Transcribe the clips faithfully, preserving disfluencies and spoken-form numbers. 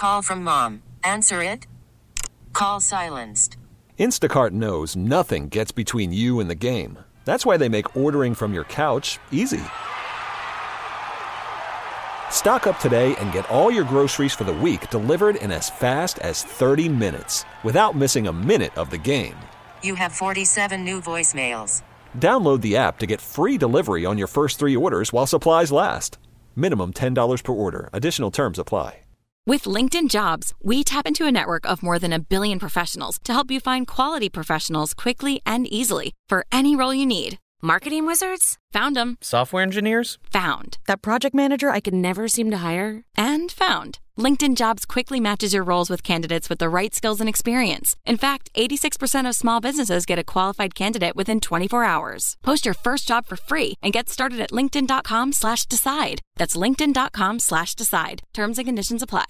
call from mom. Answer it. Call silenced. Instacart knows nothing gets between you and the game. That's why they make ordering from your couch easy. Stock up today and get all your groceries for the week delivered in as fast as thirty minutes without missing a minute of the game. You have forty-seven new voicemails. Download the app to get free delivery on your first three orders while supplies last. Minimum ten dollars per order. Additional terms apply. With LinkedIn Jobs, we tap into a network of more than a billion professionals to help you find quality professionals quickly and easily for any role you need. Marketing wizards? Found them. Software engineers? Found. That project manager I could never seem to hire? And found. LinkedIn Jobs quickly matches your roles with candidates with the right skills and experience. In fact, eighty-six percent of small businesses get a qualified candidate within twenty-four hours. Post your first job for free and get started at linkedin.com slash decide. That's linkedin.com slash decide. Terms and conditions apply.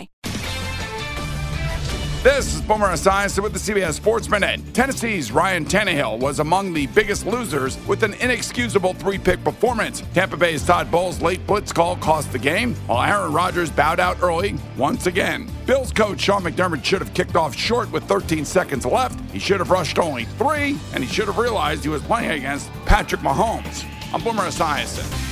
This is Boomer Esiason with the C B S Sports Minute. Tennessee's Ryan Tannehill was among the biggest losers with an inexcusable three-pick performance. Tampa Bay's Todd Bowles' late blitz call cost the game, while Aaron Rodgers bowed out early once again. Bills coach Sean McDermott should have kicked off short with thirteen seconds left. He should have rushed only three, and he should have realized he was playing against Patrick Mahomes. I'm Boomer Esiason.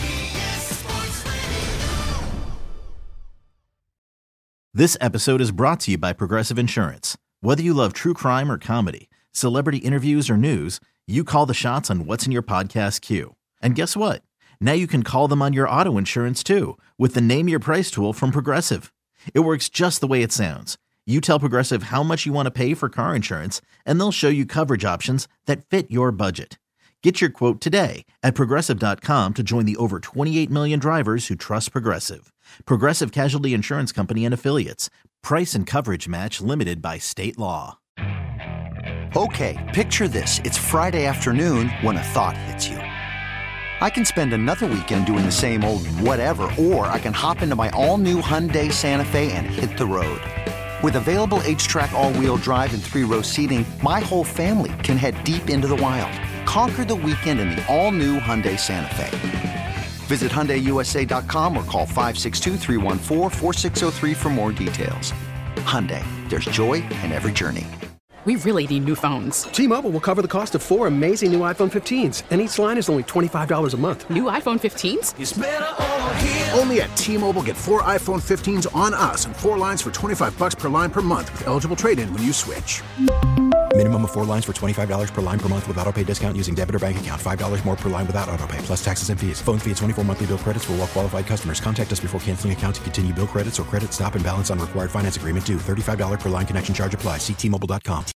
This episode is brought to you by Progressive Insurance. Whether you love true crime or comedy, celebrity interviews or news, you call the shots on what's in your podcast queue. And guess what? Now you can call them on your auto insurance too with the Name Your Price tool from Progressive. It works just the way it sounds. You tell Progressive how much you want to pay for car insurance, and they'll show you coverage options that fit your budget. Get your quote today at Progressive dot com to join the over twenty-eight million drivers who trust Progressive. Progressive Casualty Insurance Company and Affiliates. Price and coverage match limited by state law. Okay, picture this. It's Friday afternoon when a thought hits you. I can spend another weekend doing the same old whatever, or I can hop into my all-new Hyundai Santa Fe and hit the road. With available H-Track all-wheel drive and three-row seating, my whole family can head deep into the wild. Conquer the weekend in the all-new Hyundai Santa Fe. Visit Hyundai U S A dot com or call five six two, three one four, four six zero three for more details. Hyundai, there's joy in every journey. We really need new phones. T-Mobile will cover the cost of four amazing new iPhone fifteens, and each line is only twenty-five dollars a month. New iPhone fifteens? It's better over here. Only at T-Mobile, get four iPhone fifteens on us and four lines for twenty-five dollars per line per month with eligible trade-in when you switch. Minimum of four lines for twenty-five dollars per line per month with autopay discount using debit or bank account. five dollars more per line without autopay, plus taxes and fees. Phone fee at twenty-four monthly bill credits for well-qualified customers. Contact us before canceling account to continue bill credits or credit stop and balance on required finance agreement due. thirty-five dollars per line connection charge applies. See T Mobile dot com.